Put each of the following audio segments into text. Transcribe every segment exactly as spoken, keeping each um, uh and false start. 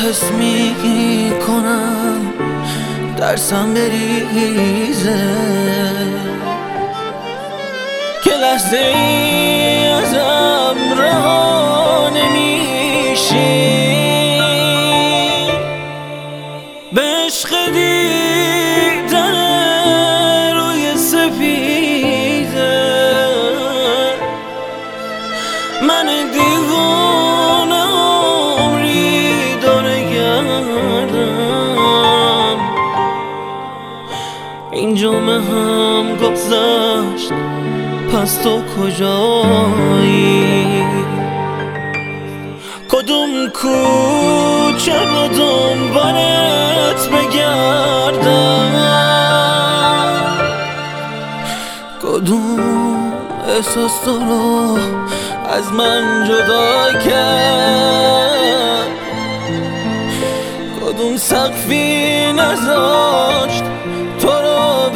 حس می کنم درسم بریزه، که لحظه ای ازم رها نمیشی. به عشق دیدن روی سپیده من دیوانه عمری داره گردم. این جمعه هم گذشت، پس تو کجایی؟ کدوم کوچه رو دنبالت بگردم؟ کدوم احساس تو رو از من جدا کرد؟ کدوم سقفی نذاشت تو رو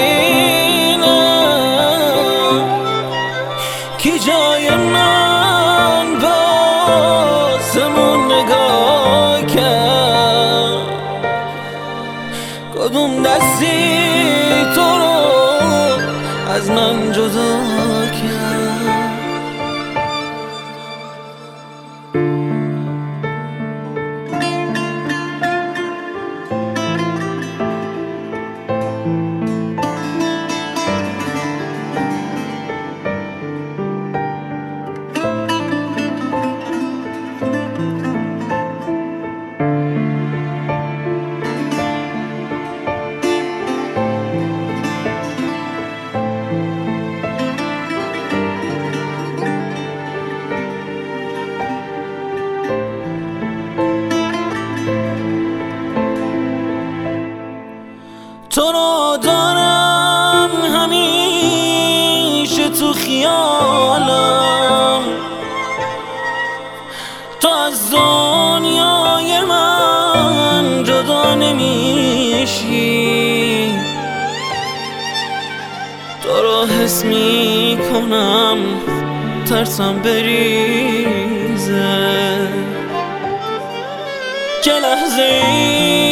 ببینم؟ کی جای من باسمون نگاه کرد؟ کدوم دستی تو رو از من جدا کرد؟ تو رو دارم همیشه تو خیالم، تو از دنیای من جدا نمیشی. تو رو حس می کنم ترسم بریزه، که لحظه ای